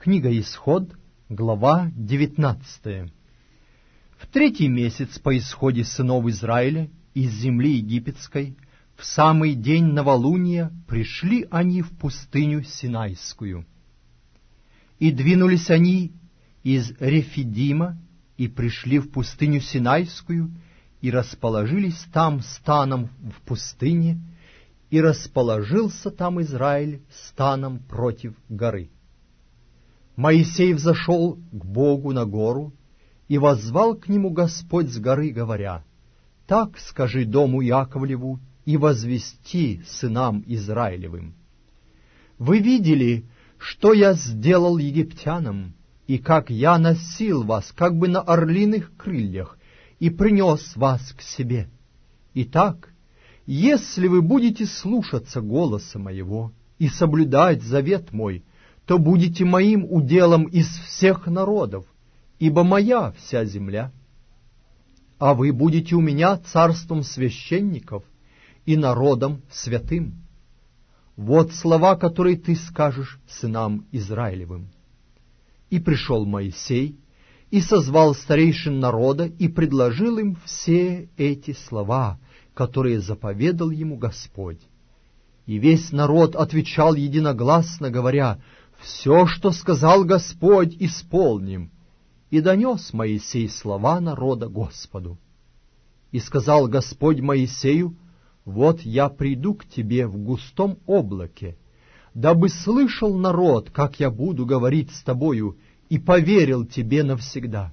Книга Исход, глава 19. В 3-й месяц по исходе сынов Израиля из земли египетской, в самый день новолуния пришли они в пустыню Синайскую. И двинулись они из Рефидима, и пришли в пустыню Синайскую, и расположились там станом в пустыне, и расположился там Израиль станом против горы. Моисей взошел к Богу на гору, и воззвал к нему Господь с горы, говоря: «Так скажи дому Яковлеву и возвести сынам Израилевым: вы видели, что я сделал египтянам, и как я носил вас, как бы на орлиных крыльях, и принес вас к себе. Итак, если вы будете слушаться голоса моего и соблюдать завет мой, то будете моим уделом из всех народов, ибо моя вся земля. А вы будете у меня царством священников и народом святым. Вот слова, которые ты скажешь сынам Израилевым». И пришел Моисей, и созвал старейшин народа, и предложил им все эти слова, которые заповедал ему Господь. И весь народ отвечал единогласно, говоря: «Все, что сказал Господь, исполним». И донес Моисей слова народа Господу. И сказал Господь Моисею: «Вот я приду к тебе в густом облаке, дабы слышал народ, как я буду говорить с тобою, и поверил тебе навсегда».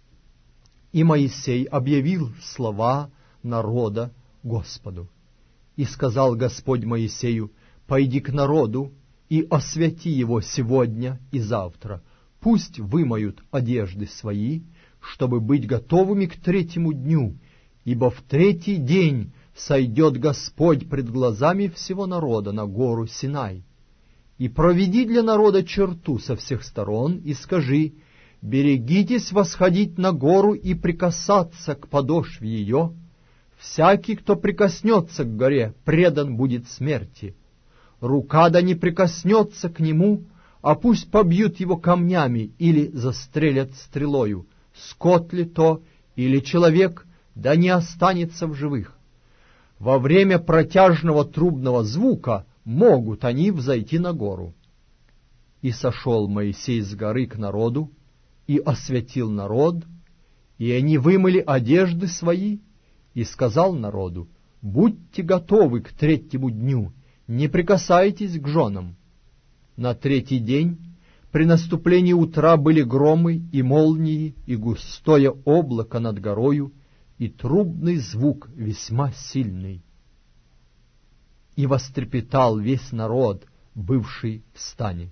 И Моисей объявил слова народа Господу. И сказал Господь Моисею: «Пойди к народу и освяти его сегодня и завтра. Пусть вымоют одежды свои, чтобы быть готовыми к 3-му дню, ибо в 3-й день сойдет Господь пред глазами всего народа на гору Синай. И проведи для народа черту со всех сторон, и скажи: берегитесь восходить на гору и прикасаться к подошве ее. Всякий, кто прикоснется к горе, предан будет смерти. Рука да не прикоснется к нему, а пусть побьют его камнями или застрелят стрелою. Скот ли то или человек, да не останется в живых. Во время протяжного трубного звука могут они взойти на гору». И сошел Моисей с горы к народу, и освятил народ, и они вымыли одежды свои, и сказал народу: «Будьте готовы к 3-му дню, не прикасайтесь к женам». На 3-й день при наступлении утра были громы и молнии, и густое облако над горою, и трубный звук весьма сильный. И вострепетал весь народ, бывший в стане.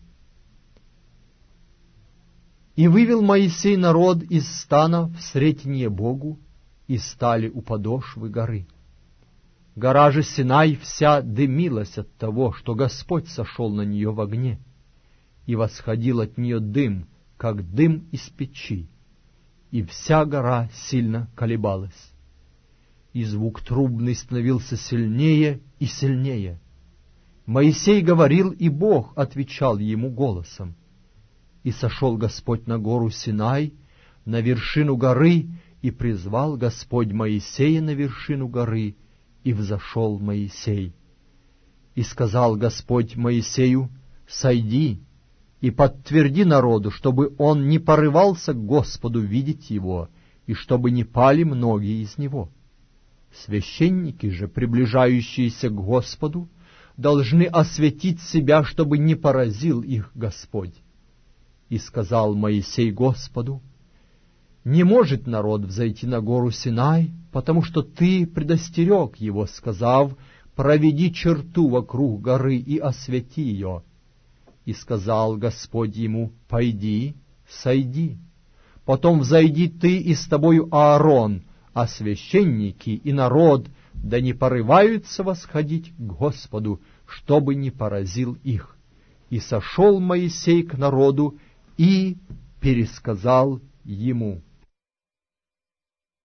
И вывел Моисей народ из стана в сретение Богу, и стали у подошвы горы. Гора же Синай вся дымилась от того, что Господь сошел на нее в огне, и восходил от нее дым, как дым из печи, и вся гора сильно колебалась. И звук трубный становился сильнее и сильнее. Моисей говорил, и Бог отвечал ему голосом. И сошел Господь на гору Синай, на вершину горы, и призвал Господь Моисея на вершину горы, и взошел Моисей. И сказал Господь Моисею: «Сойди и подтверди народу, чтобы он не порывался к Господу видеть его, и чтобы не пали многие из него. Священники же, приближающиеся к Господу, должны осветить себя, чтобы не поразил их Господь». И сказал Моисей Господу: «Не может народ взойти на гору Синай, потому что ты предостерег его, сказав: проведи черту вокруг горы и освети ее». И сказал Господь ему: «Пойди, сойди. Потом взойди ты и с тобою Аарон, а священники и народ да не порываются восходить к Господу, чтобы не поразил их». И сошел Моисей к народу и пересказал ему.